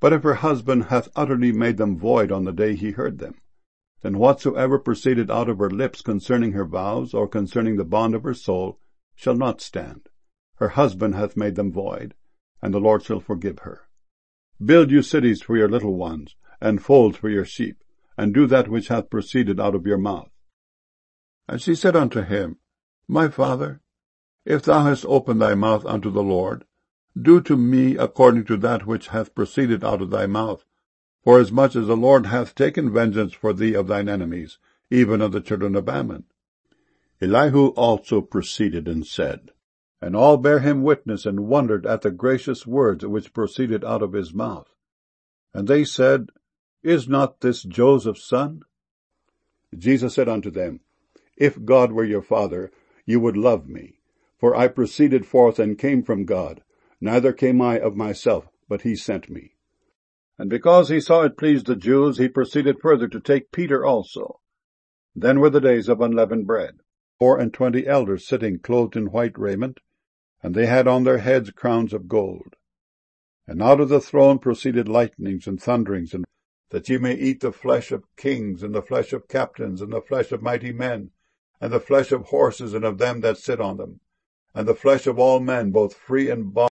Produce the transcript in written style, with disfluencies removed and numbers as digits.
But if her husband hath utterly made them void on the day he heard them, then whatsoever proceeded out of her lips concerning her vows, or concerning the bond of her soul, shall not stand. Her husband hath made them void, and the Lord shall forgive her. Build you cities for your little ones, and folds for your sheep, and do that which hath proceeded out of your mouth. And she said unto him, My father, if thou hast opened thy mouth unto the Lord, do to me according to that which hath proceeded out of thy mouth, forasmuch as the Lord hath taken vengeance for thee of thine enemies, even of the children of Ammon. Elihu also proceeded and said, and all bare him witness, and wondered at the gracious words which proceeded out of his mouth. And they said, Is not this Joseph's son? Jesus said unto them, If God were your father, you would love me, for I proceeded forth and came from God, neither came I of myself, but he sent me. And because he saw it pleased the Jews, he proceeded further to take Peter also. Then were the days of unleavened bread, 24 elders sitting clothed in white raiment, and they had on their heads crowns of gold. And out of the throne proceeded lightnings and thunderings, and that ye may eat the flesh of kings, and the flesh of captains, and the flesh of mighty men, and the flesh of horses, and of them that sit on them, and the flesh of all men, both free and bond,